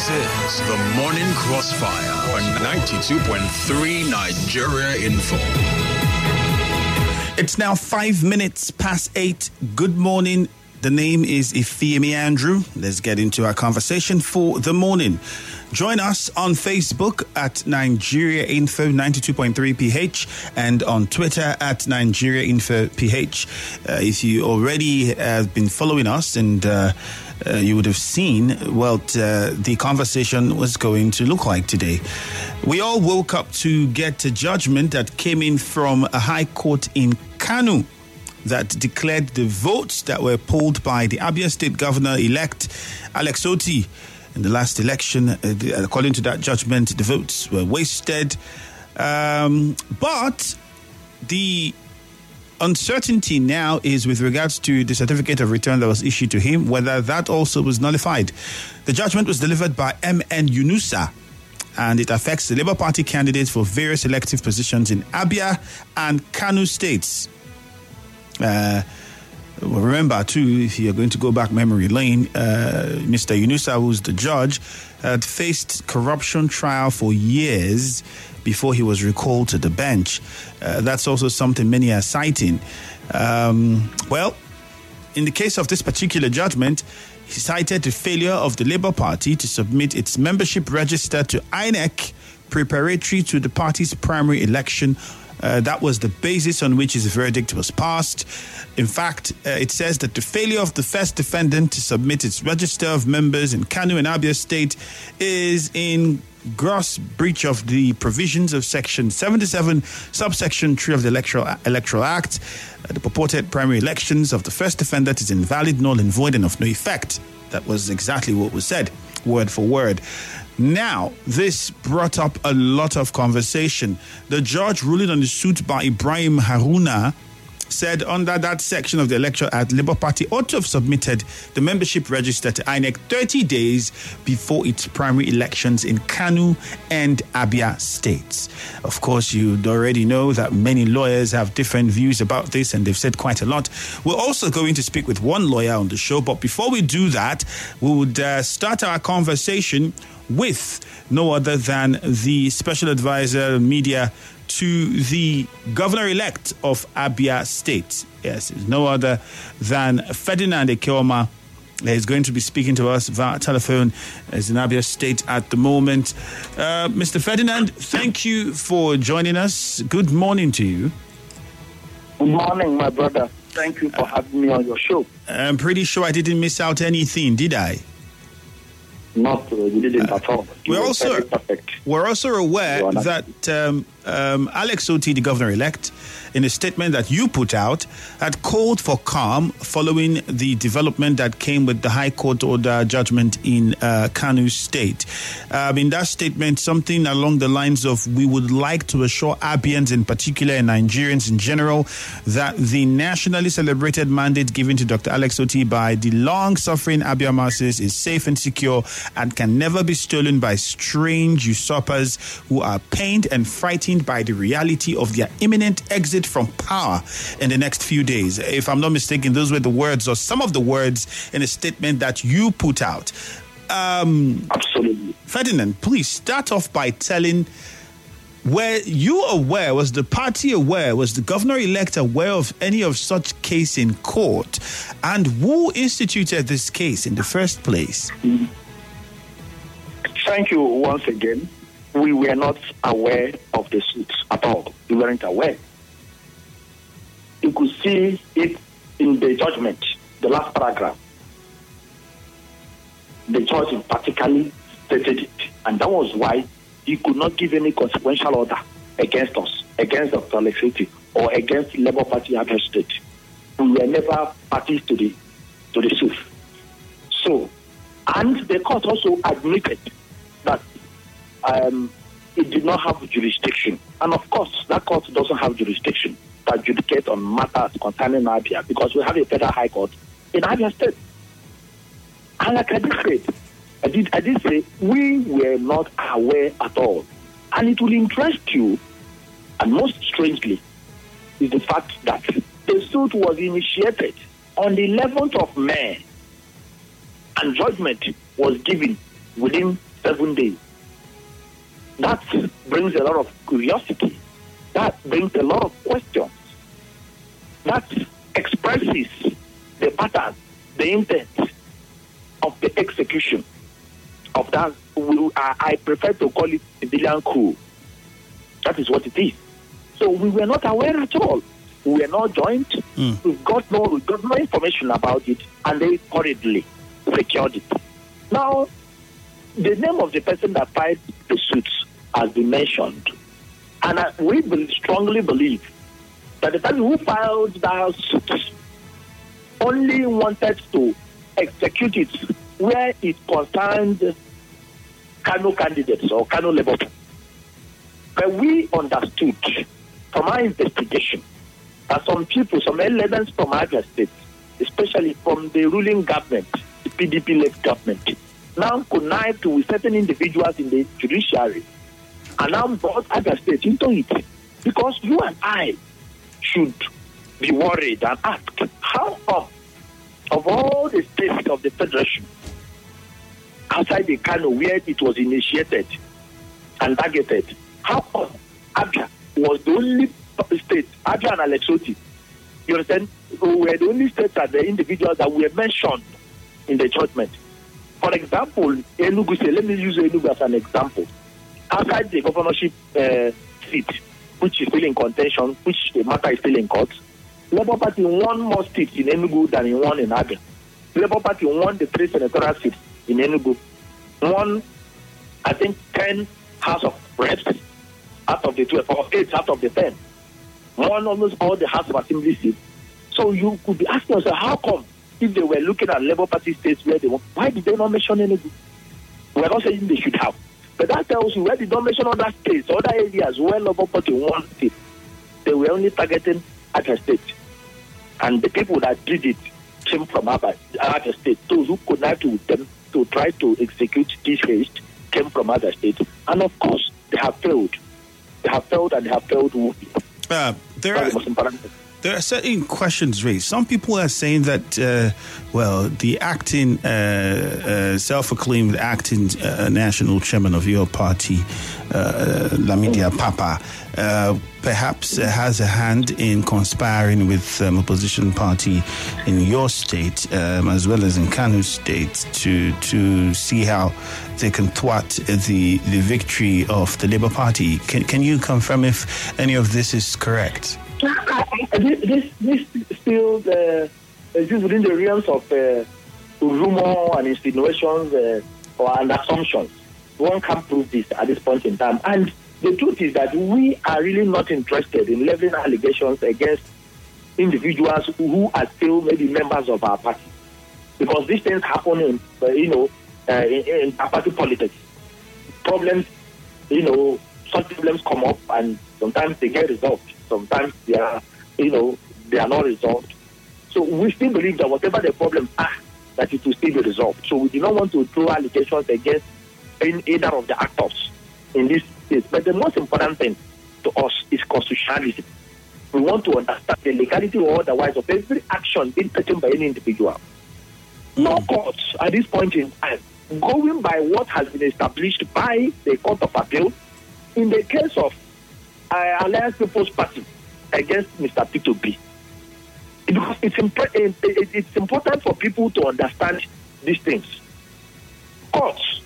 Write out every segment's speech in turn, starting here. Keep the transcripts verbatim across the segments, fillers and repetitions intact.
This is the Morning Crossfire on ninety-two point three Nigeria Info. It's now five minutes past eight. Good morning. The name is Ifeimi Andrew. Let's get into our conversation for the morning. Join us on Facebook at Nigeria Info ninety-two point three P H and on Twitter at Nigeria Info P H. Uh, if you already have been following us and uh, uh, you would have seen what uh, the conversation was going to look like today. We all woke up to get a judgment that came in from a high court in Kano that declared the votes that were polled by the Abia State Governor-elect Alex Otti in the last election. Uh, the, according to that judgment, the votes were wasted. Um, but the uncertainty now is with regards to the certificate of return that was issued to him, whether that also was nullified. The judgment was delivered by M N Yunusa, and it affects the Labour Party candidates for various elective positions in Abia and Kano states. Uh, well, remember, too, if you're going to go back memory lane, uh, Mister Yunusa, who's the judge, had faced corruption trial for years before he was recalled to the bench. Uh, that's also something many are citing. Um, well, in the case of this particular judgment, he cited the failure of the Labour Party to submit its membership register to I N E C preparatory to the party's primary election. Uh, that was the basis on which his verdict was passed. In fact, uh, it says that the failure of the first defendant to submit its register of members in Kano and Abia State is in gross breach of the provisions of Section seventy-seven, subsection three of the Electoral, Electoral Act. Uh, the purported primary elections of the first defendant is invalid, null and void, and of no effect. That was exactly what was said, word for word. Now, this brought up a lot of conversation. The judge ruling on the suit by Ibrahim Haruna said under that section of the Electoral Act, Labour Party ought to have submitted the membership register to I N E C thirty days before its primary elections in Kano and Abia states. Of course, you already know that many lawyers have different views about this, and they've said quite a lot. We're also going to speak with one lawyer on the show, but before we do that, we would uh, start our conversation with no other than the special advisor media to the governor-elect of Abia State. Yes, it's no other than Ferdinand Ekeoma. He's going to be speaking to us via telephone as in Abia State at the moment. Uh, Mister Ferdinand, thank you for joining us. Good morning to you. Good morning, my brother. Thank you for having me on your show. I'm pretty sure I didn't miss out anything, did I? Not uh, you didn't at all. We're also, we're also aware that um, um, Alex Otti, the governor-elect, in a statement that you put out, had called for calm following the development that came with the High Court order judgment in uh, Kano State. Um, in that statement, something along the lines of, we would like to assure Abians in particular and Nigerians in general that the nationally celebrated mandate given to Doctor Alex Otti by the long-suffering Abia masses is safe and secure and can never be stolen by strange usurpers who are pained and frightened by the reality of their imminent exit from power in the next few days. If I'm not mistaken, those were the words or some of the words in a statement that you put out. Um, Absolutely. Ferdinand, please start off by telling, were you aware, was the party aware, was the governor-elect aware of any of such case in court? And who instituted this case in the first place? Thank you once again. We were not aware of the suit at all. We weren't aware. You could see it in the judgment, the last paragraph. The judge particularly stated it, and that was why he could not give any consequential order against us, against Doctor Alex Otti, or against the Labour Party Abia State. We were never parties to the to the suit. So, and the court also admitted that um, it did not have jurisdiction. And of course, that court doesn't have jurisdiction to adjudicate on matters concerning Abia, because we have a federal high court in Abia State. And like I did say, I did, I did say, we were not aware at all. And it will interest you, and most strangely, is the fact that the suit was initiated on the eleventh of May, and judgment was given within seven days. That brings a lot of curiosity. That brings a lot of questions. That expresses the pattern, the intent of the execution of that. I prefer to call it civilian coup. That is what it is. So we were not aware at all. We were not joined. Mm. We got no, we got no information about it, and they hurriedly secured it. Now, the name of the person that filed the suits has been mentioned, and I, we be, strongly believe that the person who filed that suit only wanted to execute it where it concerned Kano candidates or Kano Labour. But we understood from our investigation that some people, some elements from Abia State, especially from the ruling government, the P D P-led government, now connived with certain individuals in the judiciary and now brought Abia State into it. Because you and I should be worried and ask, how come of all the states of the Federation, outside the Kano where it was initiated and targeted, how come Abia was the only state, Abia and Alex Otti, you understand, were the only states and the individuals that were mentioned in the judgment. For example, Enugu, say, let me use Enugu as an example. Outside the governorship uh, seat, which is still in contention, which the matter is still in court, Labour Party won more seats in Enugu than it won in Abia. Labour Party won the three senatorial seats in Enugu, won, I think, ten House of Reps out of the twelve, or eight out of the ten, won almost all the House of Assembly seats. So you could be asking yourself, how come if they were looking at Labour Party states where they won, why did they not mention Enugu? We're not saying they should have. But that tells you where they don't mention other states, other areas where Labour Party won state. They were only targeting Abia State. And the people that did it came from Abia State. Those who connected with them to try to execute this haste came from Abia State. And of course, they have failed. They have failed and they have failed. Uh, there are... There are certain questions raised. Some people are saying that, uh, well, the acting, uh, uh, self-acclaimed acting uh, national chairman of your party, uh, Lamidi Apapa, uh, perhaps uh, has a hand in conspiring with um, opposition party in your state, um, as well as in Kano State, to to see how they can thwart the the victory of the Labour Party. Can can you confirm if any of this is correct? This, this, this still uh, is within the realms of uh, rumor and insinuations uh, or and assumptions. One can't prove this at this point in time. And the truth is that we are really not interested in leveling allegations against individuals who are still maybe members of our party, because these things happen in, uh, you know, uh, in, in party politics. Problems, you know, such problems come up and sometimes they get resolved. Sometimes they are, you know, they are not resolved. So we still believe that whatever the problems are, that it will still be resolved. So we do not want to throw allegations against either of the actors in this case. But the most important thing to us is constitutionalism. We want to understand the legality or otherwise of every action being taken by any individual. No courts at this point in time, going by what has been established by the Court of Appeal, in the case of uh, Alliance People's Party against Mister Peter Obi. Because it's, imp- it's important for people to understand these things. Courts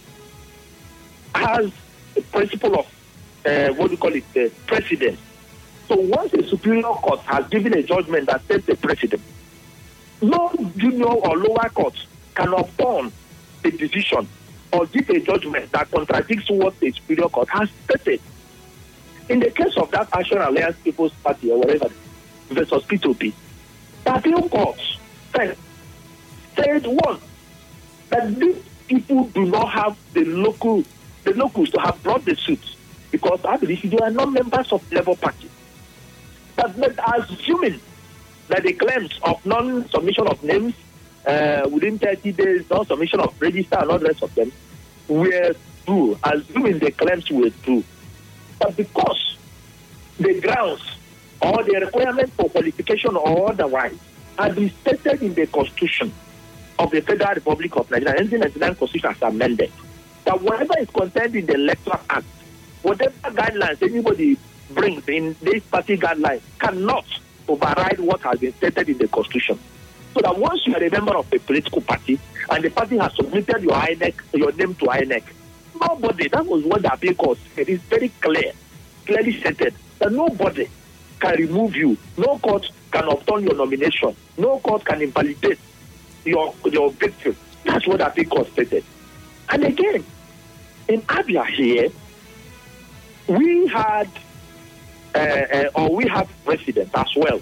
has a principle of, uh, what do you call it, uh, precedent. So once a superior court has given a judgment that sets a precedent, no junior or lower court can upon a decision or give a judgment that contradicts what the superior court has stated. In the case of that Action Alliance People's Party or whatever, versus P two P, the appeal courts said, said one, that these people do not have the local, the locals to have brought the suits because I believe they are not members of Labour Party. But, but assuming that the claims of non-submission of names uh, within thirty days, non-submission of register and all the rest of them were true, assuming the claims were true. But because the grounds or the requirement for qualification or otherwise are been stated in the Constitution of the Federal Republic of Nigeria, nineteen ninety-nine Constitution as amended, that whatever is contained in the Electoral Act, whatever guidelines anybody brings in this party guidelines cannot override what has been stated in the Constitution. So that once you are a member of a political party and the party has submitted your I N E C, your name to I N E C, nobody, that was what the appeal court said, it's very clear, clearly stated, that nobody can remove you, no court can overturn your nomination, no court can invalidate your, your victory. That's what the appeal court stated. And again, in Abia here, we had, uh, uh, or we have residents as well.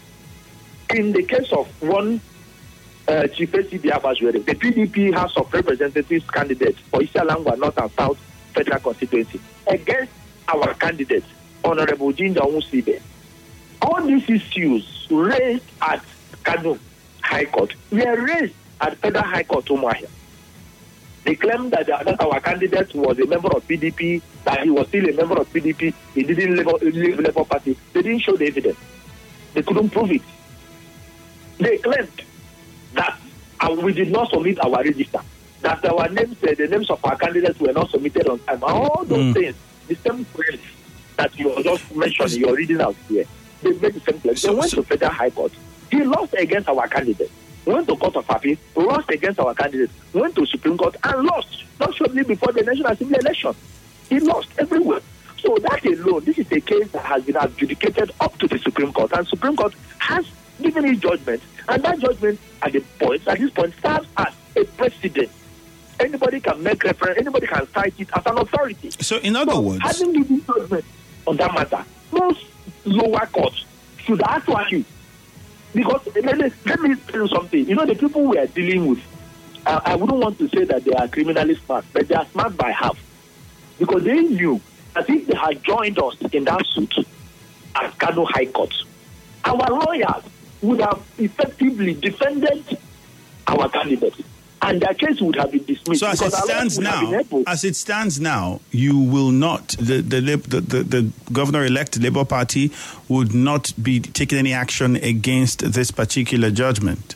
In the case of one uh, Chief Biabajwere, the P D P House of Representatives candidate for Isialangwa North and South Federal Constituency, against our candidate, Honorable Jinja Onwusibe. All these issues raised at Kano High Court were raised at Federal High Court Umuahia. They claimed that, uh, that our candidate was a member of P D P, that he was still a member of P D P, he didn't leave Labour Party. They didn't show the evidence. They couldn't prove it. They claimed that uh, we did not submit our register, that our names, uh, the names of our candidates were not submitted on time. All those mm. things, the same claims that you just mentioned, you're reading out here, they made the same claims. They went to Federal High Court. He lost against our candidate. Went to Court of Appeal, lost against our candidate, went to Supreme Court and lost, not shortly before the National Assembly election. He lost everywhere. So that alone, this is a case that has been adjudicated up to the Supreme Court, and Supreme Court has given his judgment, and that judgment at the point, at this point, serves as a precedent. Anybody can make reference, anybody can cite it as an authority. So in other so, words, having given judgment on that matter, most lower courts should actually, because let me, let me tell you something. You know, the people we are dealing with, uh, I wouldn't want to say that they are criminally smart, but they are smart by half. Because they knew that if they had joined us in that suit at Kano High Court, our lawyers would have effectively defended our candidates, and their case would have been dismissed. So as it stands now, as it stands now, you will not, the the the, the, the governor-elect Labour Party would not be taking any action against this particular judgment.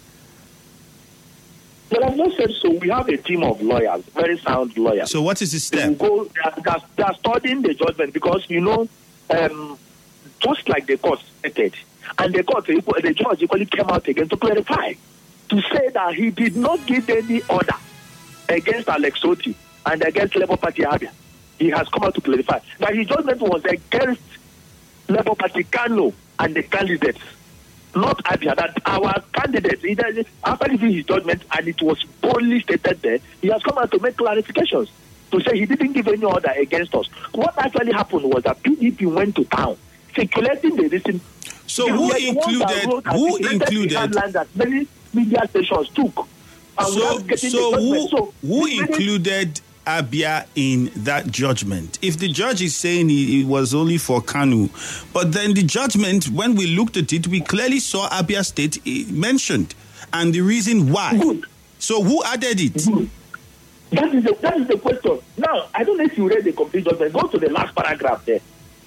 But I've not said so. We have a team of lawyers, very sound lawyers. So what is the step? They, go, they, are, they are studying the judgment because, you know, um, just like the court stated, and the court, the judge equally came out again to clarify, to say that he did not give any order against Alex Otti and against Labour Party Abia. He has come out to clarify that his judgment was against Labour Party Kano and the candidates, not Abia. That our candidates, after giving his judgment, and it was boldly stated there, he has come out to make clarifications to say he didn't give any order against us. What actually happened was that P D P went to town circulating the recent. So who included? Who included? That many media stations took. So, so who, so who included Abia in that judgment? If the judge is saying it was only for Kanu, but then the judgment, when we looked at it, we clearly saw Abia State mentioned, and the reason why. Good. So who added it? Good. That is the, that is the question. Now, I don't know if you read the complete judgment. Go to the last paragraph there.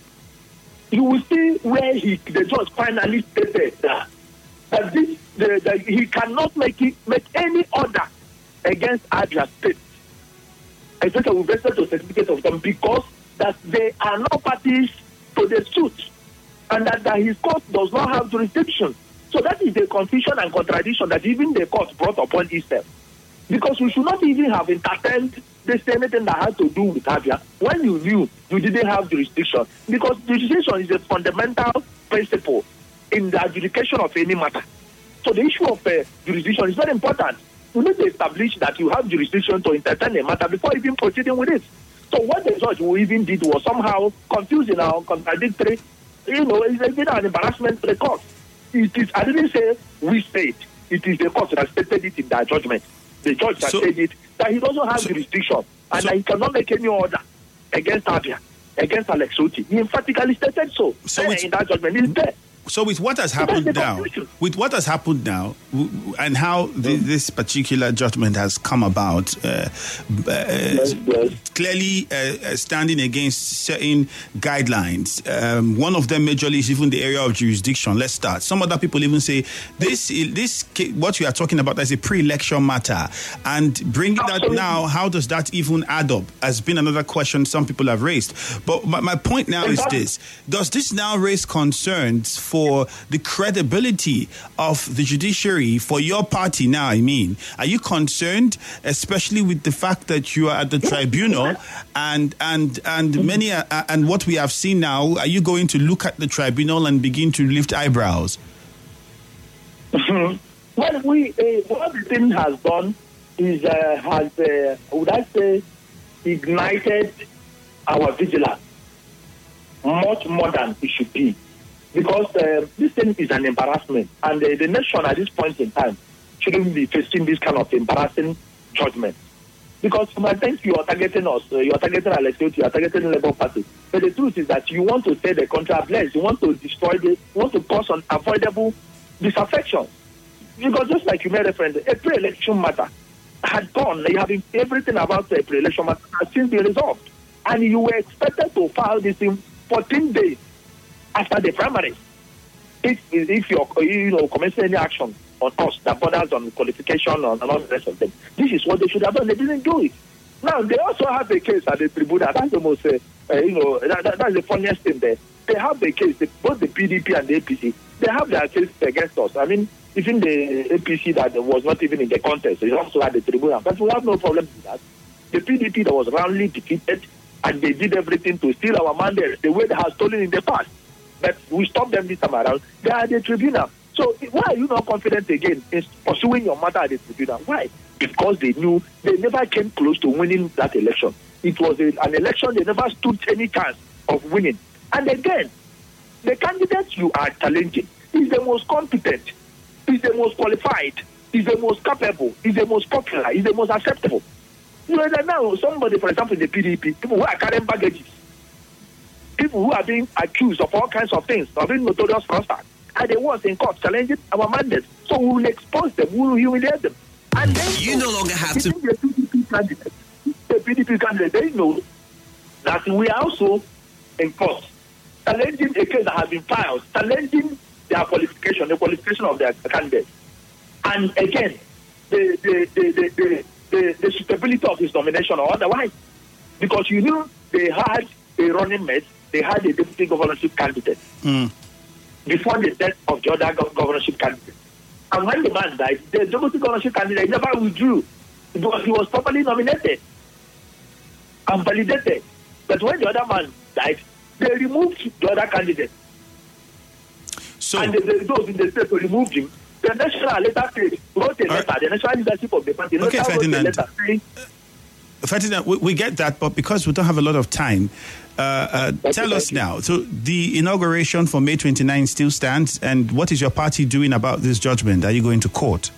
You will see where he, the judge finally stated that, that, this, the, that he cannot make it, make any order against Abia State, especially with respect to certificate of them, because that they are not parties to the suit, and that, that his court does not have jurisdiction. So that is the confusion and contradiction that even the court brought upon itself. Because we should not even have entertained this anything that has to do with Abia when you knew you didn't have jurisdiction. Because jurisdiction is a fundamental principle in the adjudication of any matter. So the issue of uh, jurisdiction is very important. You need to establish that you have jurisdiction to entertain a matter before even proceeding with it. So what the judge who even did was somehow confusing or contradictory. You know, it's a bit of an embarrassment to the court. It is, I didn't say we state. It is the court that stated it in their judgment. The judge has so, said it, that he doesn't have so, jurisdiction, and so, that he cannot make any order against Abia, against Alex Otti. He emphatically stated so, so in that judgment. It's there. So with what has happened now, with what has happened now, and how the, this particular judgment has come about, uh, uh, yes, yes. clearly uh, standing against certain guidelines. Um, one of them majorly is even the area of jurisdiction. Let's start. Some other people even say this, this what we are talking about is a pre-election matter, and bringing Absolutely. that now, how does that even add up? Has been another question some people have raised. But my, my point now exactly. is this: does this now raise concerns for for the credibility of the judiciary for your party now? I mean, are you concerned, especially with the fact that you are at the tribunal and and and many uh, and what we have seen now? Are you going to look at the tribunal and begin to lift eyebrows? Well, we uh, what the thing has done is uh, has uh, would I say ignited our vigilance much more than it should be. Because uh, this thing is an embarrassment, and uh, the nation at this point in time shouldn't be facing this kind of embarrassing judgment. Because I think you are targeting us, uh, you are targeting Alexei, you are targeting the Labour Party. But the truth is that you want to tear the country ablaze, you want to destroy the, you want to cause unavoidable disaffection. Because just like you made reference, a pre-election matter had gone, you have everything about the pre-election matter has since been resolved, and you were expected to file this in fourteen days. After the primary, if if you're you know commencing any action on us that borders on qualification and all the rest of them, this is what they should have done. They didn't do it. Now they also have a case at the tribunal. That's the most uh, uh, you know that, that, that's the funniest thing there. They have the case. They, both the P D P and the A P C. They have their case against us. I mean, even the A P C that was not even in the contest, they also had the tribunal. But we have no problem with that. The P D P that was roundly defeated, and they did everything to steal our mandate the way they have stolen in the past. But we stopped them this time around. They are at the tribunal. So why are you not confident again in pursuing your matter at the tribunal? Why? Because they knew they never came close to winning that election. It was a, an election they never stood any chance of winning. And again, the candidate you are challenging is the most competent, is the most qualified, is the most capable, is the most popular, is the most acceptable. You know that now somebody, for example, in the P D P, people who are carrying baggages, people who are being accused of all kinds of things, of being notorious fraudsters, and they was in court challenging our mandate. So we will expose them, we will humiliate them. And then you no longer have to. The P D P candidate, the P D P candidate, they know that we are also in court challenging a case that has been filed, challenging their qualification, the qualification of their candidate. And again, the the the the, the, the, the suitability of his nomination or otherwise. Because you knew they had a running mate, they had a deputy governorship candidate mm. before the death of the other governorship candidate. And when the man died, the deputy governorship candidate never withdrew because he was properly nominated and validated. But when the other man died, they removed the other candidate. So, and the, the, those in the state removed him. The national letter said, wrote a letter, right. the national leadership of the party okay, wrote a letter saying, Ferdinand, we, we get that, but because we don't have a lot of time, uh, uh, tell us now. So the inauguration for May twenty-ninth still stands, and what is your party doing about this judgment? Are you going to court?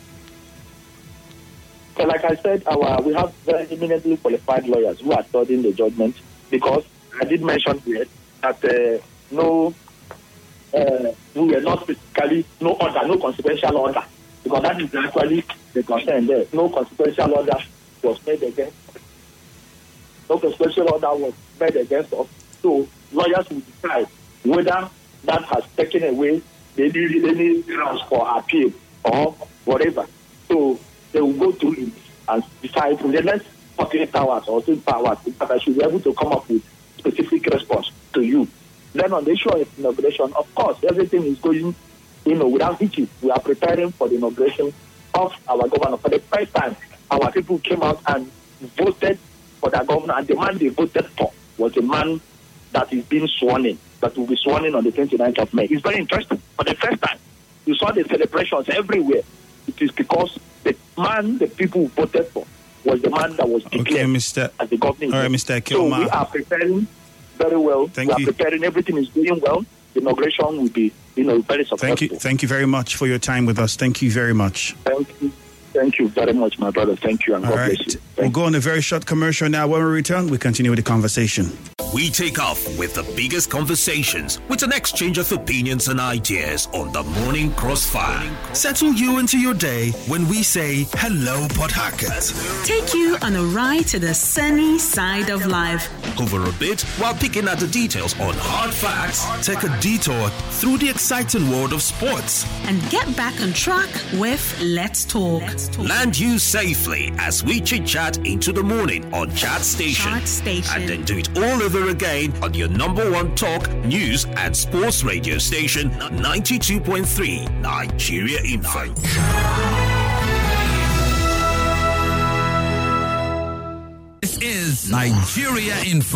So like I said, our we have very eminently qualified lawyers who are studying the judgment, because I did mention here that uh, no, uh, we were not specifically, no order, no consequential order, because that is actually the concern there. No consequential order was made against us. No consequential order was made against us. So lawyers will decide whether that has taken away any, any grounds for appeal or whatever. So they will go through it and decide in the next forty-eight hours or twenty-four hours that I should be able to come up with specific response to you. Then on the issue of inauguration, of course, everything is going, you know, without hitches. We are preparing for the inauguration of our governor. For the first time, our people came out and voted for their governor, and the man they voted for was a man that is being sworn in, that will be sworn in on the twenty-ninth of May. It's very interesting. For the first time, you saw the celebrations everywhere. It is because the man the people voted for was the man that was declared okay, Mister as the governor. All right, Mister Kilma. So we are preparing very well. Thank we are you. preparing. Everything is going well. The inauguration will be, you know, very successful. Thank you. Thank you very much for your time with us. Thank you very much. Thank you. Thank you very much, my brother. Thank you, and All God right. bless you. Thank We'll go on a very short commercial now. When we return, we continue with the conversation. We take off with the biggest conversations with an exchange of opinions and ideas on the Morning Crossfire. Settle you into your day when we say hello, Port Harcourt. Take you on a ride to the sunny side of life. Over a bit while picking at the details on hard facts. Take a detour through the exciting world of sports. And get back on track with Let's Talk. Let's Talk. Land you safely as we chit-chat into the morning on Chat Station. Chat Station. And then do it all over again on your number one talk, news and sports radio station, ninety-two point three Nigeria Info. This is Nigeria Info.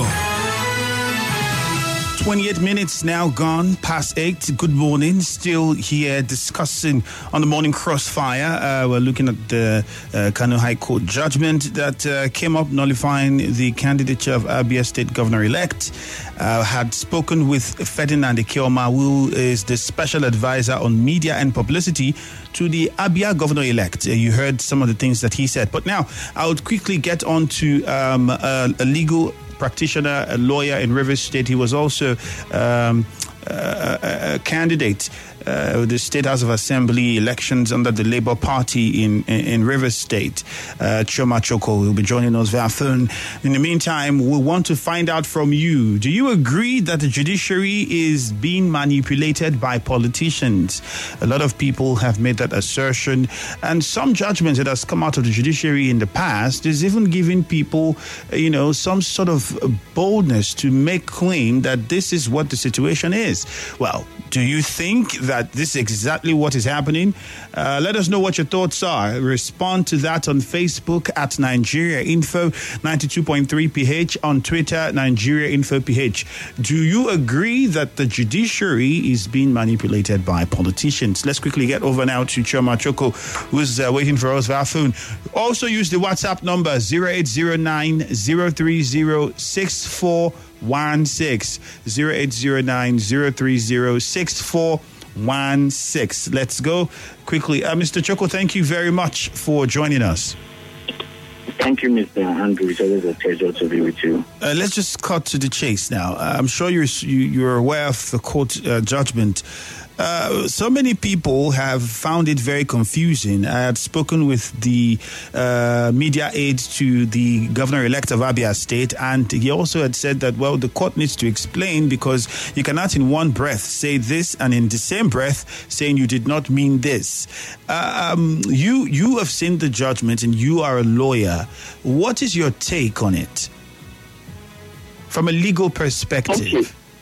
twenty-eight minutes now gone past eight. Good morning. Still here discussing on the Morning Crossfire. Uh, we're looking at the uh, Kano High Court judgment that uh, came up nullifying the candidature of Abia State Governor-elect. Uh, had spoken with Ferdinand Ekeoma, who is the special advisor on media and publicity to the Abia Governor-elect. Uh, you heard some of the things that he said. But now I would quickly get on to um, a, a legal practitioner, a lawyer in Rivers State. He was also um, a, a candidate uh, the State House of Assembly elections under the Labour Party in, in, in Rivers State. Uh, Chioma Choko will be joining us via phone. In the meantime, we want to find out from you. Do you agree that the judiciary is being manipulated by politicians? A lot of people have made that assertion, and some judgments that has come out of the judiciary in the past is even giving people, you know, some sort of boldness to make claim that this is what the situation is. Well, do you think that this is exactly what is happening? Uh, let us know what your thoughts are. Respond to that on Facebook at Nigeria Info ninety-two point three P H, on Twitter Nigeria Info P H. Do you agree that the judiciary is being manipulated by politicians? Let's quickly get over now to Chioma Choko, who's uh, waiting for us via phone. Also use the WhatsApp number zero eight zero nine zero three zero six four one six zero eight zero nine zero three zero six four one six. Let's go quickly. Uh, Mister Choko, thank you very much for joining us. Thank you, Mister Andrew. It's always a pleasure to be with you. Uh, let's just cut to the chase now. Uh, I'm sure you're you, you're aware of the court uh, judgment. Uh, so many people have found it very confusing. I had spoken with the uh, media aide to the governor-elect of Abia State, and he also had said that, well, the court needs to explain, because you cannot in one breath say this and in the same breath saying you did not mean this. Uh, um, you, you have seen the judgment and you are a lawyer. What is your take on it from a legal perspective? Okay.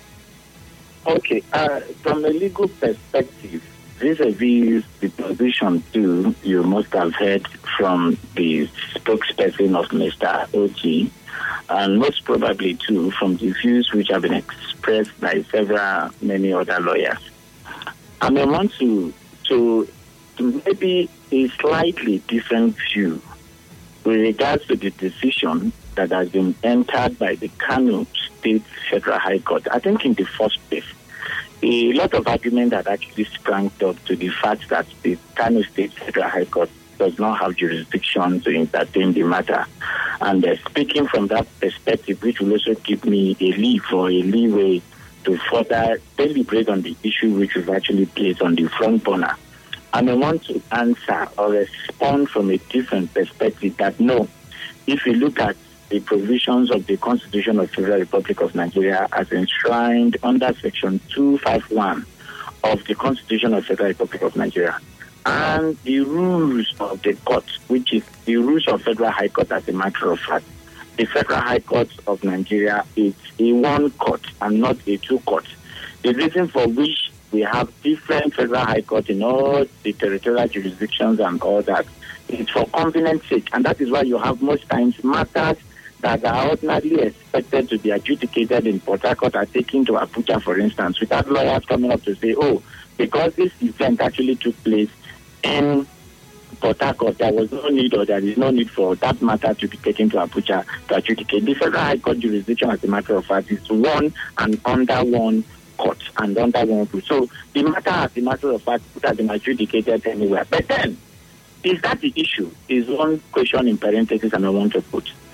Okay, uh, from a legal perspective, vis-a-vis the position too, you must have heard from the spokesperson of Mister O G, and most probably too from the views which have been expressed by several, many other lawyers. I may want to, to, to maybe a slightly different view with regards to the decision that has been entered by the Kano State Federal High Court. I think in the first place, a lot of argument had actually sprang up to the fact that the Kano State Federal High Court does not have jurisdiction to entertain the matter. And uh, speaking from that perspective, which will also give me a leave or a leeway to further deliberate on the issue which we've actually placed on the front burner, I may want to answer or respond from a different perspective that no, if you look at the provisions of the Constitution of the Federal Republic of Nigeria as enshrined under Section two fifty-one of the Constitution of the Federal Republic of Nigeria, and the rules of the court, which is the rules of Federal High Court as a matter of fact. The Federal High Court of Nigeria is a one court and not a two court. The reason for which we have different Federal High Court in all the territorial jurisdictions and all that is for convenience sake, and that is why you have most times matters that are ordinarily expected to be adjudicated in Port Harcourt are taken to Abuja, for instance, without lawyers coming up to say, oh, because this event actually took place in Port Harcourt, there was no need or there is no need for that matter to be taken to Abuja to adjudicate. The Federal High Court jurisdiction, as a matter of fact, is one and under one court and under one rule. So the matter, as a matter of fact, could have been adjudicated anywhere. But then, is that the issue? Is one question in parentheses and I want to put.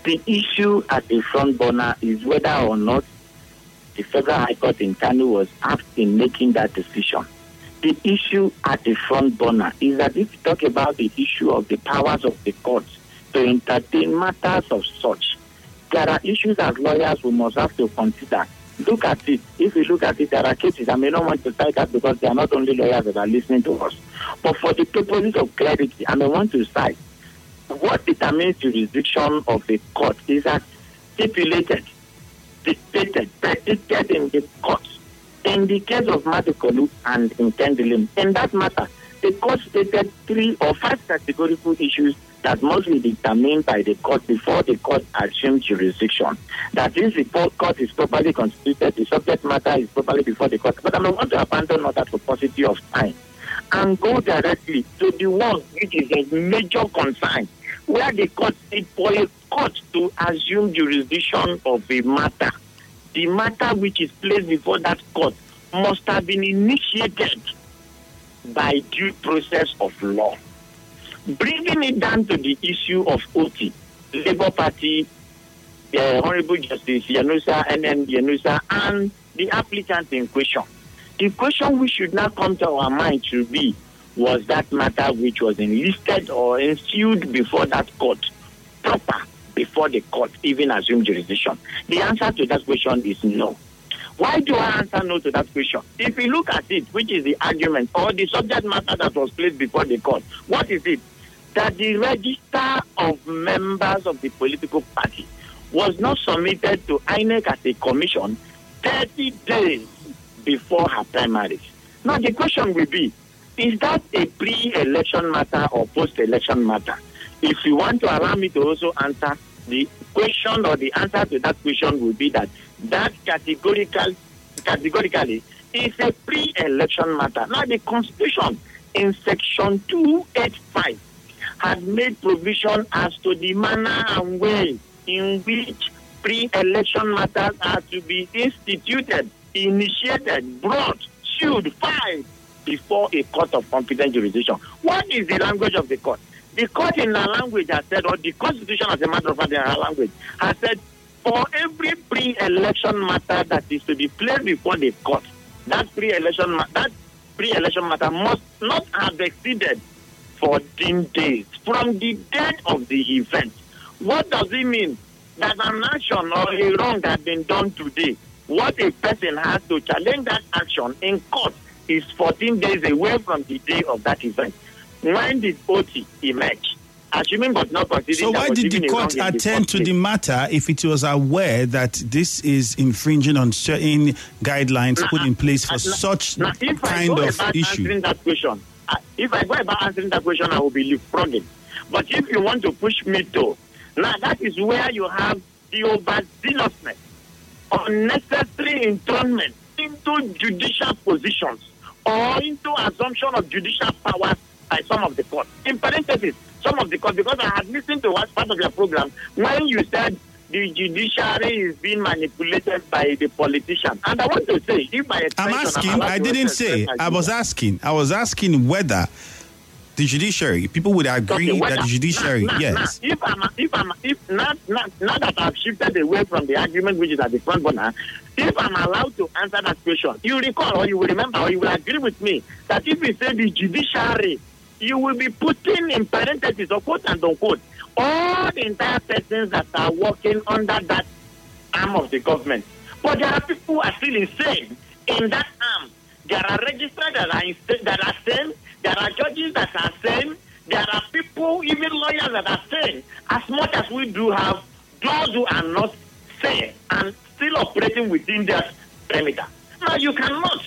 The issue at the front burner is whether or not the Federal High Court in Kano was apt in making that decision. The issue at the front burner is that if you talk about the issue of the powers of the courts to entertain matters of such, there are issues as lawyers we must have to consider. Look at it. If you look at it, there are cases. I may not want to cite that because they are not only lawyers that are listening to us. But for the purposes of clarity, I may want to cite what determines jurisdiction of the court is that stipulated, dictated, predicted in the court. In the case of Madikolu and in Kendilim, in that matter, the court stated three or five categorical issues that must be determined by the court before the court assumes jurisdiction. That is, the court is properly constituted, the subject matter is properly before the court. But I want to abandon all that for paucity of time and go directly to the one which is a major concern, where the court said for a court to assume jurisdiction of a matter, the matter which is placed before that court must have been initiated by due process of law. Bringing it down to the issue of O T, Labour Party, uh, Honorable Justice Yanusa, N N Yanusa, and the applicant in question. The question we should now come to our mind should be, was that matter which was enlisted or ensued before that court proper before the court even assumed jurisdiction? The answer to that question is no. Why do I answer no to that question? If you look at it, which is the argument or the subject matter that was placed before the court, what is it? That the register of members of the political party was not submitted to I N E C as a commission thirty days before her primaries. Now the question will be, is that a pre-election matter or post-election matter? If you want to allow me to also answer, the question or the answer to that question will be that that categorical, categorically is a pre-election matter. Now the Constitution in section two eighty-five had made provision as to the manner and way in which pre-election matters are to be instituted, initiated, brought, sued, filed before a court of competent jurisdiction. What is the language of the court? The court in our language has said, or the Constitution as a matter of fact in our language, has said, for every pre-election matter that is to be placed before the court, that pre-election ma- that pre-election matter must not have exceeded fourteen days from the date of the event. What does it mean? That an action or a wrong has been done today. What a person has to challenge that action in court is fourteen days away from the day of that event. When did O T emerge? Assuming but not considering. So why did the court attend to the matter if it was aware that this is infringing on certain guidelines now, put in place for now, such now, kind of issue? Answering that question, uh, if I go about answering that question, I will be leapfrogging. But if you want to push me to, now that is where you have the overzealousness, unnecessary enthronement into judicial positions or into assumption of judicial powers by some of the courts. In parentheses, some of the courts, because I had listened to what part of your program when you said the judiciary is being manipulated by the politician. And I want to say, if by extension, I'm asking, I'm I didn't say, I was asking, I was asking whether the judiciary, people would agree okay, that the judiciary, now, now, yes. Now, if I'm, if I'm, if not, not, not that I've shifted away from the argument which is at the front burner, if I'm allowed to answer that question, you recall or you will remember or you will agree with me that if we say the judiciary, you will be putting in parentheses or quote and unquote all the entire persons that are working under that arm of the government. But there are people who are still insane in that arm. There are registrars that are insane, that are sane. There are judges that are sane. There are people, even lawyers that are sane. As much as we do have those who are not sane and still operating within their perimeter. Now you cannot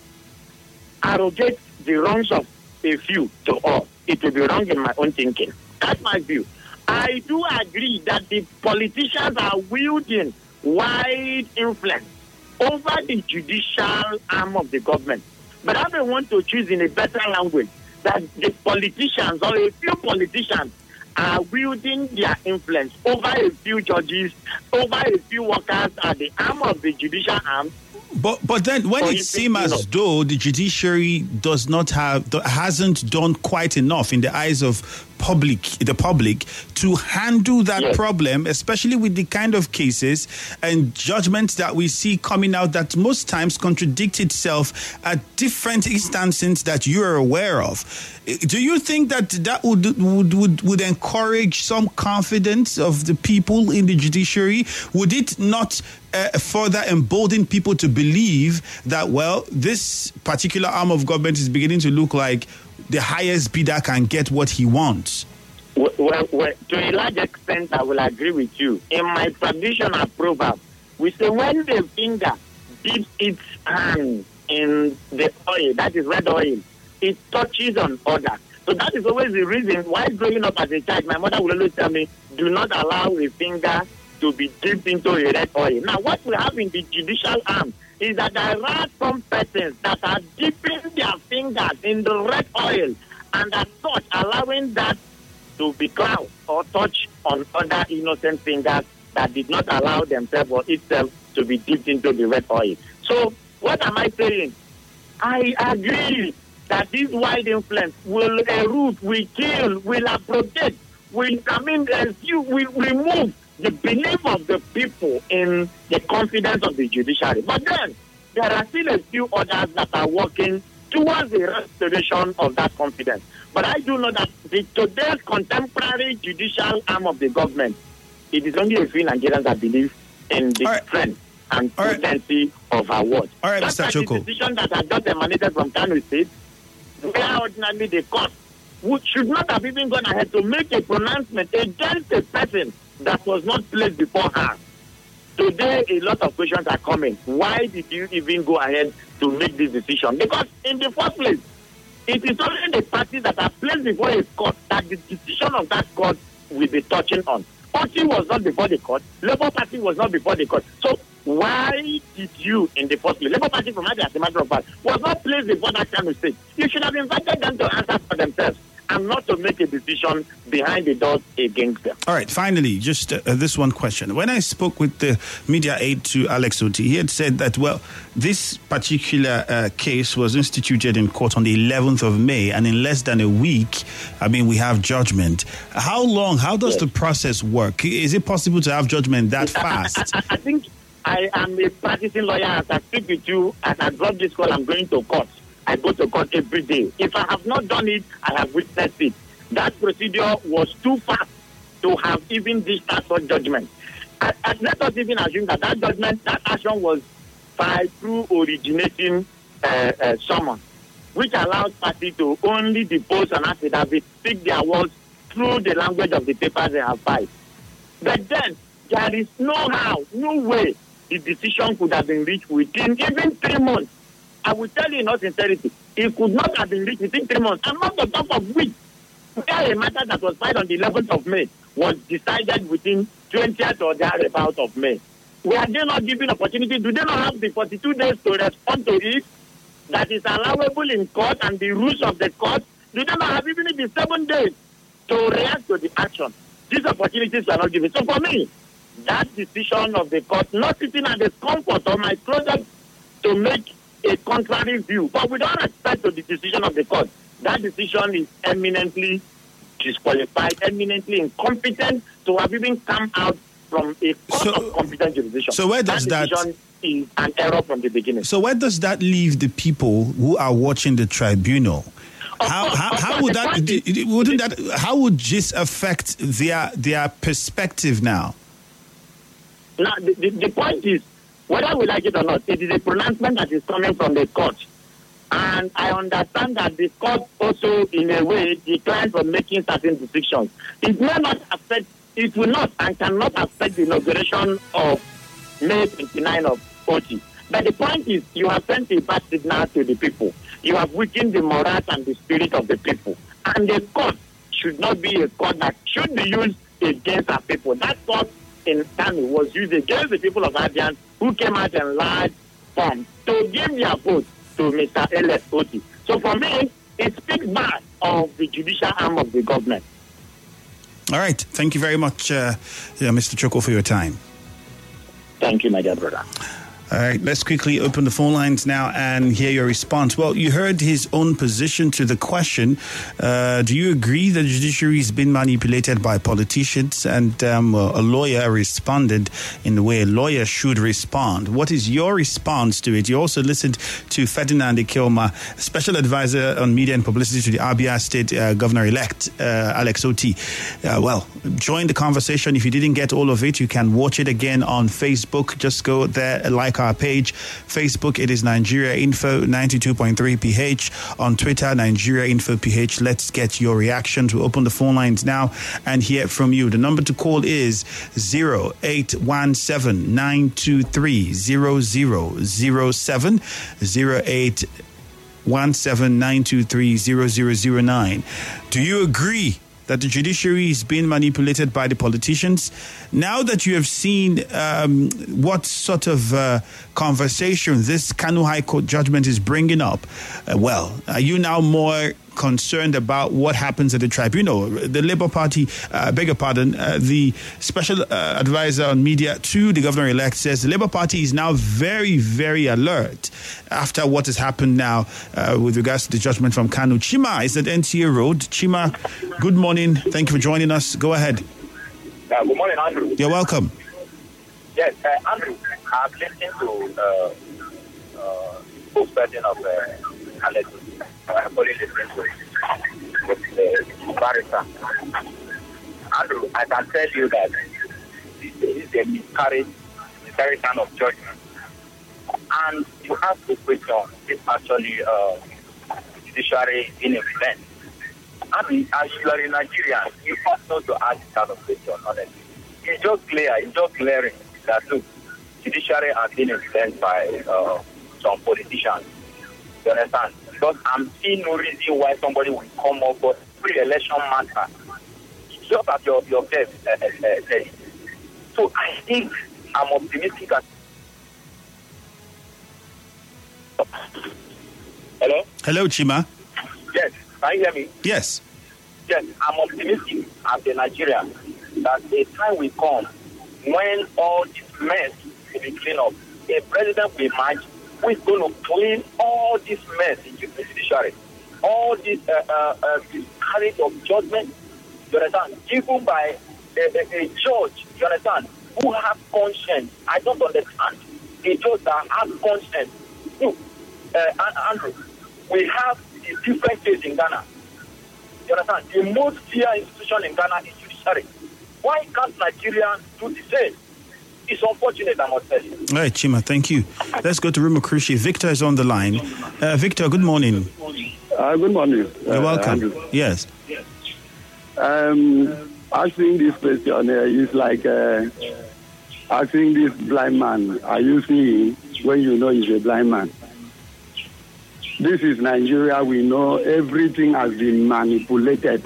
arrogate the wrongs of a few to all. It will be wrong in my own thinking. That's my view. I do agree that the politicians are wielding wide influence over the judicial arm of the government. But I don't want to choose in a better language that the politicians or a few politicians are wielding their influence over a few judges, over a few workers at the arm of the judicial arm. But but then when it seems as though the judiciary does not have, hasn't done quite enough in the eyes of public, the public, to handle that yes. problem, especially with the kind of cases and judgments that we see coming out that most times contradict itself at different instances that you are aware of. Do you think that that would would would, would encourage some confidence of the people in the judiciary? Would it not uh, further embolden people to believe that, well, this particular arm of government is beginning to look like the highest bidder can get what he wants? Well, well, well, to a large extent, I will agree with you. In my traditional proverb, we say when the finger dips its hand in the oil, that is red oil, it touches on others. So that is always the reason why growing up as a child, my mother will always tell me, do not allow a finger to be dipped into a red oil. Now, what we have in the judicial arm is that there are some persons that are dipping their fingers in the red oil and as such allowing that to be cloud or touch on other innocent fingers that did not allow themselves or itself to be dipped into the red oil. So what am I saying? I agree that this wide influence will erupt, will kill, will abrogate, will, I mean, you will remove the belief of the people in the confidence of the judiciary. But then, there are still a few others that are working towards the restoration of that confidence. But I do know that the today's contemporary judicial arm of the government, it is only a few Nigerians that believe in the right. strength and All right. potency of our word. All right, That's Mister like Choko. the decision that has just emanated from Kano State, where ordinarily the court would, should not have even gone ahead to make a pronouncement against a person that was not placed before her. Today, a lot of questions are coming. Why did you even go ahead to make this decision? Because in the first place, it is only the parties that are placed before a court that the decision of that court will be touching on. Party was not before the court. Labour Party was not before the court. So why did you, in the first place, Labour Party, from as a matter of fact, was not placed before that kind of state? You should have invited them to answer for themselves and not to make a decision behind the doors against them. All right, finally, just uh, this one question. When I spoke with the media aide to Alex Otti, he had said that, well, this particular uh, case was instituted in court on the eleventh of May, and in less than a week, I mean, we have judgment. How long, how does yes. the process work? Is it possible to have judgment that fast? I, I, I think I am a practicing lawyer. As I speak with you, as I drop this call, I'm going to court. I go to court every day. If I have not done it, I have witnessed it. That procedure was too fast to have even discharged such judgment. I, I, let us even assume that that judgment, that action was filed through originating uh, uh, summons, which allows parties to only depose an affidavit, speak their words through the language of the papers they have filed. But then, there is no how, no way the decision could have been reached within even three months. I will tell you in all sincerity, it could not have been reached within three months. And not the top of which, where a matter that was filed on the eleventh of May was decided within twentieth or thereabout of May. Were they not given opportunity? Do they not have the forty-two days to respond to it that is allowable in court and the rules of the court? Do they not have even the seven days to react to the action? These opportunities were not given. So for me, that decision of the court, not sitting at the comfort of my closet to make a contrary view, but with all respect to the decision of the court, that decision is eminently disqualified, eminently incompetent to have even come out from a court so, of competent jurisdiction. So where does that that decision is an error from the beginning? So where does that leave the people who are watching the tribunal? How, course, how, how would that is, wouldn't that how would this affect their their perspective now? Now the, the, the point is, whether we like it or not, it is a pronouncement that is coming from the court. And I understand that the court also, in a way, declined from making certain decisions. It may not affect, it will not and cannot affect the inauguration of May twenty-ninth of O T. But the point is, you have sent a bad signal to the people. You have weakened the morale and the spirit of the people. And the court should not be a court that should be used against our people. That court in Kano was used against the people of Abia who came out in large form to give their vote to Mister L S Otti. So for me, it speaks bad of the judicial arm of the government. All right. Thank you very much, uh, yeah, Mister Choko, for your time. Thank you, my dear brother. All right, let's quickly open the phone lines now and hear your response. Well, you heard his own position to the question. Uh, do you agree that the judiciary has been manipulated by politicians? And um, well, a lawyer responded in the way a lawyer should respond. What is your response to it? You also listened to Ferdinand Ikeoma, Special Advisor on Media and Publicity to the Abia State uh, Governor-elect, uh, Alex Otti. Uh, well, join the conversation. If you didn't get all of it, you can watch it again on Facebook. Just go there, like our page. Facebook, it is Nigeria Info ninety-two point three P H. On Twitter, Nigeria Info P H. Let's get your reactions. We'll open the phone lines now and hear from you. The number to call is zero eight one seven nine two three zero zero zero seven, zero eight one seven nine two three zero zero zero nine. Do you agree that the judiciary is being manipulated by the politicians? Now that you have seen um, what sort of uh, conversation this Kano High Court judgment is bringing up, uh, well, are you now more concerned about what happens at the tribunal? The Labour Party, uh, beg your pardon, uh, the Special uh, Advisor on Media to the Governor-elect says the Labour Party is now very, very alert after what has happened now uh, with regards to the judgment from Kano. Chima is at N T A Road. Chima, good morning. Thank you for joining us. Go ahead. Uh, good morning, Andrew. You're welcome. Yes, uh, Andrew, I've listened to uh, uh, spokesperson of uh, Alex. I'm fully listening to with the barrister. Andrew, I can tell you that this is a miscarriage, miscarriage kind of judgment. And you have to question if actually uh, judiciary in influence. I mean, as you are in Nigeria, you ought not to ask this kind of question, honestly. It's just clear, it's just glaring that, look, judiciary has been influenced by uh, some politicians. You understand? Because I'm seeing no reason why somebody will come up for pre-election matter. Just as your, your guest uh, uh, said. So I think I'm optimistic that... Hello? Hello, Chima. Yes. Can you hear me? Yes. Yes, I'm optimistic as a Nigerian that a time will come when all this mess will be cleaned up. A president will emerge who is going to clean all this mess in the judiciary. All this uh, uh, uh, miscarriage of judgment, you understand, given by a, a, a judge, you understand, who has conscience. I don't understand. A judge that has conscience. Look, uh, Andrew, we have a different case in Ghana. You understand? The most fear institution in Ghana is judiciary. Why can't Nigeria do the same? It's unfortunate, I must tell you. All right, Chima, thank you. Let's go to Rumokrushi. Victor is on the line. Uh, Victor, good morning. Uh, good morning. You're uh, welcome. Andrew. Yes. Um, asking this question uh, is like uh, asking this blind man, are you seeing when you know he's a blind man? This is Nigeria. We know everything has been manipulated.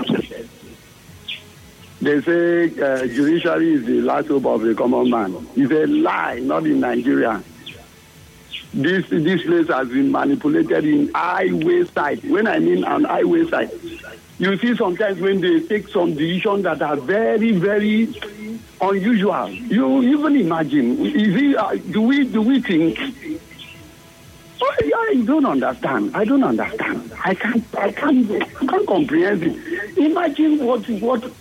They say uh, judiciary is the last hope of the common man. It's a lie, not in Nigeria. This this place has been manipulated in highway side. When I mean on highway side, you see sometimes when they take some decisions that are very, very unusual. You even imagine, is it, uh, do we do we think? I don't understand. I don't understand. I can't. I can't. I can't comprehend it. Imagine what what.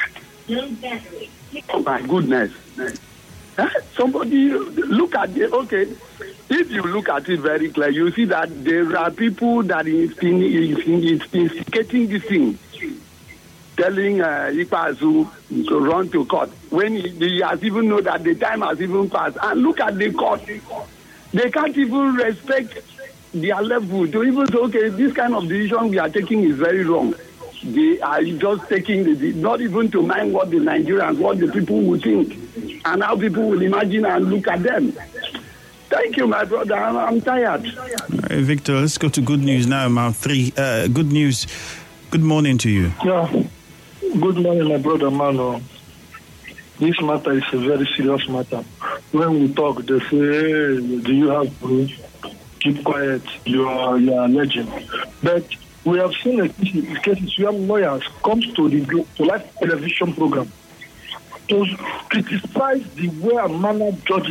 Oh my goodness! Huh? Somebody look at it. Okay, if you look at it very clear, you see that there are people that is instigating this thing, telling uh, Ikpeazu to run to court when he, he has even know that the time has even passed. And look at the court. They can't even respect their level to even say, okay, this kind of decision we are taking is very wrong. They are just taking the, not even to mind what the Nigerians, what the people will think, and how people will imagine and look at them. Thank you, my brother. I'm, I'm tired. All right, Victor, let's go to good news now. Mount three. Uh, good news. Good morning to you. Yeah. Good morning, my brother Mano. This matter is a very serious matter. When we talk, they say, hey, do you have proof? Keep quiet. You are, you are a legend. But we have seen a cases where lawyers come to the to live television program to criticize the way and manner judges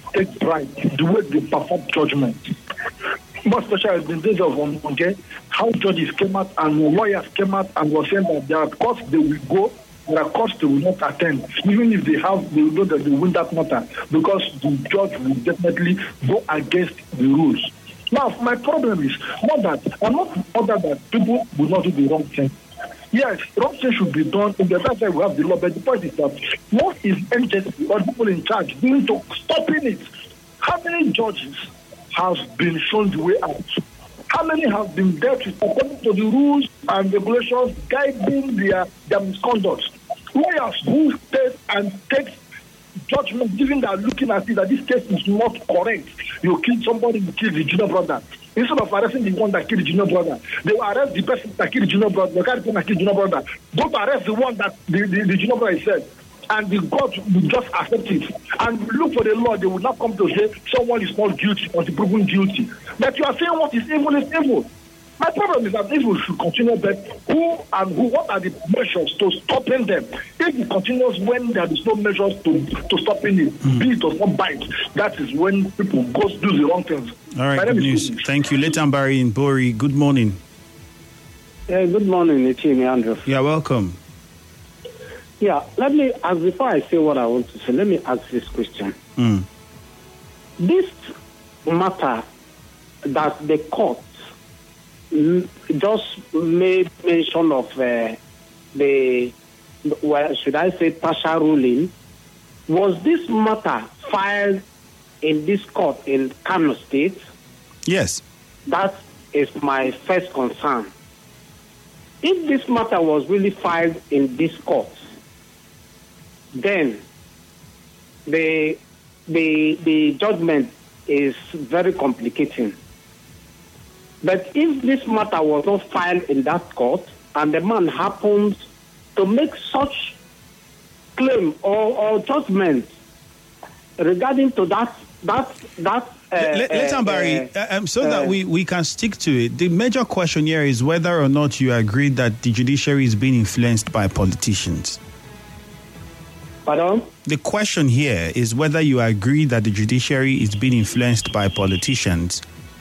take pride the way they perform judgment. More especially in the days of Omonge, how judges came out and lawyers came out and were saying that there are courts they will go, there are courts they will not attend. Even if they have, they will know that they win that matter because the judge will definitely go against the rules. Now, my problem is not that, I'm not bothered that people will not do the wrong thing. Yes, wrong thing should be done. In the time we have the law, but the point is that what is N J C or people in charge doing to stopping it? How many judges have been shown the way out? How many have been dealt with according to the rules and regulations guiding their, their misconduct? Lawyers who stay and take judgment, given that looking at it that this case is not correct. You kill somebody, you kill the junior brother. Instead of arresting the one that killed the junior brother, they will arrest the person that killed the junior brother. The guy that killed the junior brother. Don't arrest the one that the, the, the junior brother said. And the God will just accept it. And look for the law, they will not come to say someone is not guilty or proven guilty. But you are saying what is evil is evil. My problem is that evil should continue, but who and who, what are the measures to stopping them? If it continues when there is no measures to, to stopping it, mm. be it does not bite, that is when people go do the wrong things. All right, good news. Good. Thank you. Letan Barry in Bori, good morning. Yeah, good morning, Ichimi Andrew. You're welcome. Yeah, let me ask, before I say what I want to say, let me ask this question. Mm. This matter that the court just made mention of uh, the, well, should I say, partial ruling, was this matter filed in this court in Kano State? Yes. That is my first concern. If this matter was really filed in this court, then the the the judgment is very complicating. But if this matter was not filed in that court and the man happens to make such claim or, or judgment regarding to that that that uh, let, let uh, Barry, uh, um, so uh, that we, we can stick to it, the major question here is whether or not you agree that the judiciary is being influenced by politicians. Pardon? The question here is whether you agree that the judiciary is being influenced by politicians.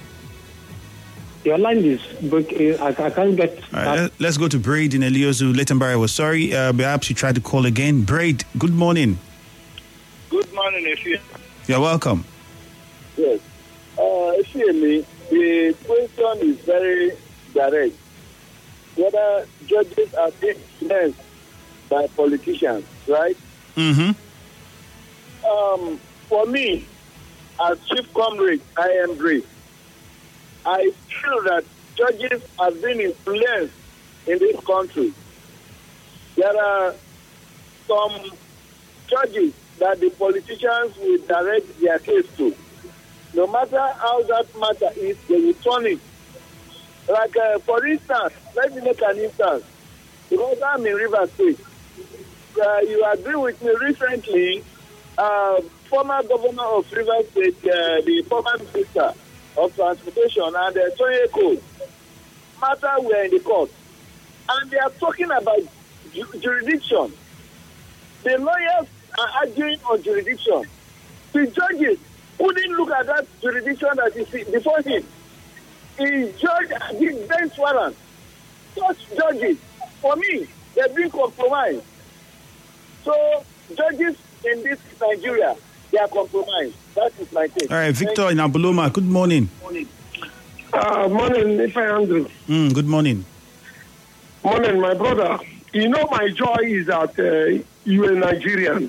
Your line is breaking. I, I can't get that. Right, let's go to Braid in Eliozu. Letan Barry was sorry. Uh, perhaps you try to call again. Braid, good morning. Good morning, Efie. You're welcome. Yes. Uh, Efie, the question is very direct. Whether judges are being influenced by politicians, right? Mm-hmm. Um, for me, as chief comrade, I am brief. I feel that judges have been influenced in this country. There are some judges that the politicians will direct their case to. No matter how that matter is, they will turn it. Like, uh, for instance, let me make an instance. Because I'm in Rivers State. Uh, you agree with me recently, uh, former governor of Rivers State, uh, the former minister of transportation, and uh, Toye Code matter were in the court, and they are talking about ju- jurisdiction. The lawyers are arguing on jurisdiction. The judges couldn't look at that jurisdiction that is before him. He judged his bench warrant. Such judges, for me, they've been compromised. So judges in this Nigeria, they are compromised. That is my take. All right, Victor in Abuloma, good morning. Morning. Uh, morning, if I Andrew. Mm, good morning. Morning, my brother. You know, my joy is that uh, you're a Nigerian.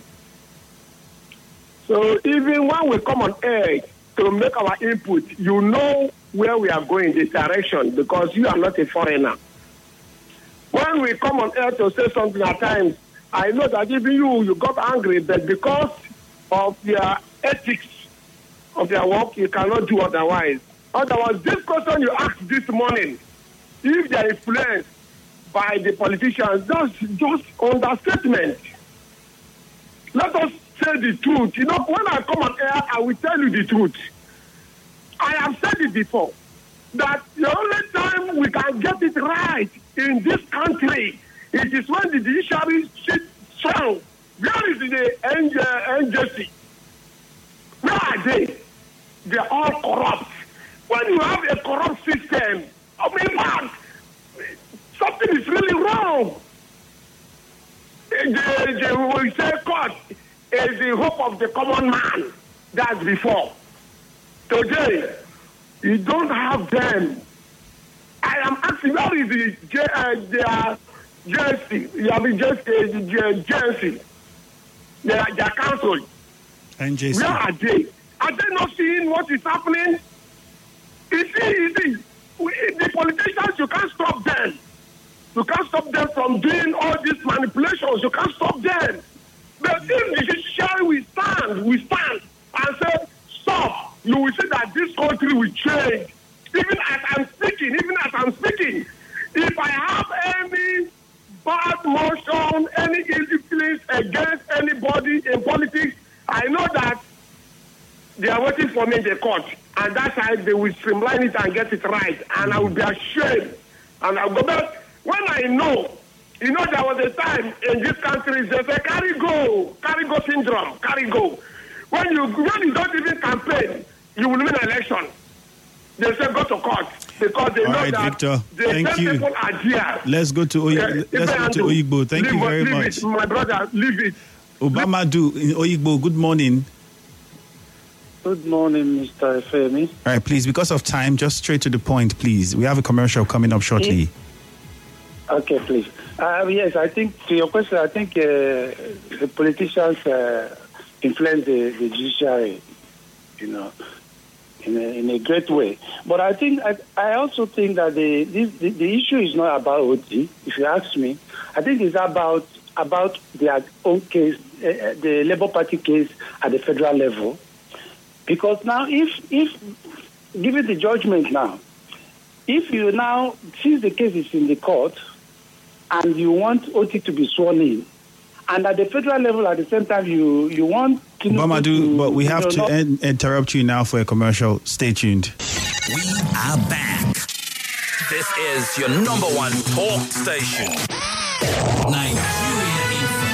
So even when we come on air to make our input, you know where we are going, the direction, because you are not a foreigner. When we come on air to say something at times, I know that even you, you got angry, but because of your ethics of your work, you cannot do otherwise. Otherwise, this question you asked this morning, if they are influenced by the politicians, that's just understatement. Let us say the truth. You know, when I come on air, I will tell you the truth. I have said it before, that the only time we can get it right in this country, it is when the judiciary sits strong. Where is the N J C? Where are they? They're all corrupt. When you have a corrupt system, I mean, man, something is really wrong. The, the, we say God is the hope of the common man. That's before. Today, you don't have them. I am asking, where is the J, uh, their jersey? You have been just uh, jersey. Their, their council. N J C. Where are they? Are they not seeing what is happening? You see, you see, we, the politicians, you can't stop them. You can't stop them from doing all these manipulations. You can't stop them. But if the judiciary will stand, we stand and say, stop, you will see that this country will change. Even as I'm speaking, even as I'm speaking, if I have any bad motion, any influence against anybody in politics, I know that they are waiting for me in the court. And that's how they will streamline it and get it right. And I will be ashamed. And I'll go back. When I know, you know, there was a time in this country, they say, carry go, carry go syndrome, carry go. When you, when you don't even campaign, you will win an election. They say go to court because they All know right, that Victor, the thank you. people are here. Let's go to Oy- Uh, let's go to Oyigbo. Thank leave, you very leave much. It, my brother, leave it. Obamadu in Oyigbo, good morning. Good morning, Mister Femi. All right, please, because of time, just straight to the point, please. We have a commercial coming up shortly. Okay, please. Uh, yes, I think to your question, I think uh, the politicians uh, influence the, the judiciary, you know, in a, in a great way. But I think I, I also think that the, this, the the issue is not about O T. If you ask me, I think it's about about their own case, uh, the Labour Party case at the federal level. Because now, if if given the judgment now, if you now since the case is in the court, and you want O T to be sworn in, and at the federal level at the same time you you want Obamadu, to, but we have you know, to en- interrupt you now for a commercial. Stay tuned. We are back. This is your number one talk station. Nigeria Info.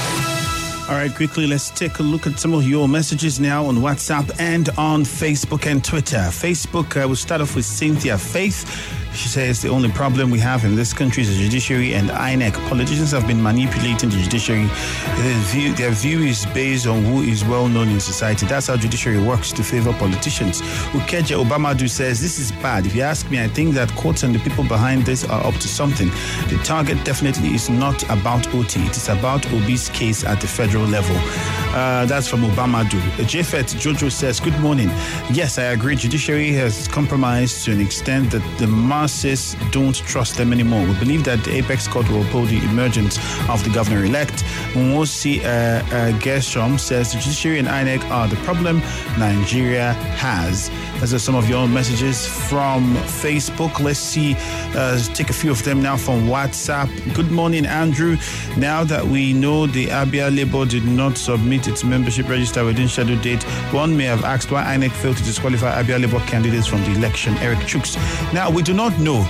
All right, quickly, let's take a look at some of your messages now on WhatsApp and on Facebook and Twitter. Facebook, uh, we'll start off with Cynthia Faith. She says the only problem we have in this country is the judiciary and I N E C. Politicians have been manipulating the judiciary. Their view, their view is based on who is well known in society. That's how judiciary works to favor politicians. Ukeja Obamadu says this is bad. If you ask me, I think that courts and the people behind this are up to something. The target definitely is not about O T. It is about Obi's case at the federal level. Uh, that's from Obamadu. Jefet Jojo says, good morning. Yes, I agree. Judiciary has compromised to an extent that the masses don't trust them anymore. We believe that the Apex Court will uphold the emergence of the governor-elect. Mwosi uh, uh, Gershom says the judiciary and I N E C are the problem Nigeria has. Those are some of your messages from Facebook. Let's see, uh, take a few of them now from WhatsApp. Good morning, Andrew. Now that we know the Abia Labour did not submit its membership register within scheduled date, one may have asked why I N E C failed to disqualify Abia Labour candidates from the election. Eric Chooks. Now, we do not know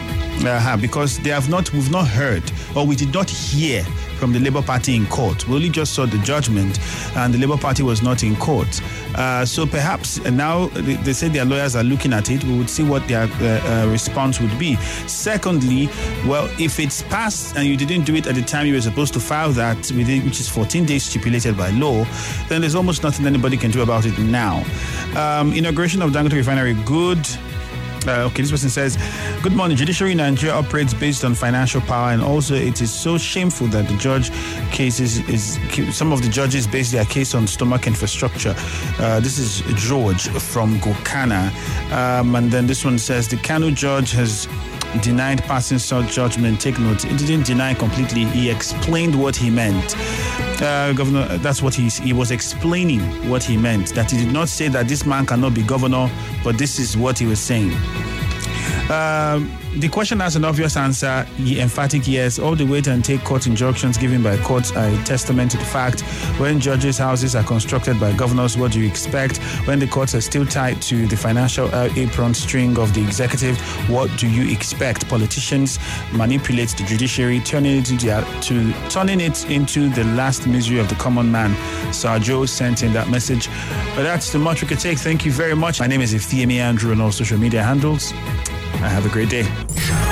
uh, because they have not, we've not heard, or we did not hear from the Labour Party in court. We only just saw the judgment, and the Labour Party was not in court. Uh, so perhaps uh, now they, they say their lawyers are looking at it. We would see what their uh, uh, response would be. Secondly, well, if it's passed and you didn't do it at the time you were supposed to file that, within, which is fourteen days stipulated by law, then there's almost nothing anybody can do about it now. Um, inauguration of Dangote Refinery, good. Uh, okay, this person says, good morning. Judiciary in Nigeria operates based on financial power, and also it is so shameful that the judge cases is some of the judges base their case on stomach infrastructure. Uh, this is George from Gokana. Um, and then this one says, the Kanu judge has denied passing such judgment. Take note, he didn't deny completely. He explained what he meant. Uh, governor, that's what he he was explaining what he meant. That he did not say that this man cannot be governor, but this is what he was saying. Um, the question has an obvious answer. The emphatic yes. All the wait and take court injunctions given by courts are a testament to the fact. When judges' houses are constructed by governors, what do you expect? When the courts are still tied to the financial apron string of the executive, what do you expect? Politicians manipulate the judiciary, turning it into, to, turning it into the last misery of the common man. Sir Joe sent in that message. But that's the much we could take. Thank you very much. My name is Ifeemi Andrew on all social media handles. I have a great day.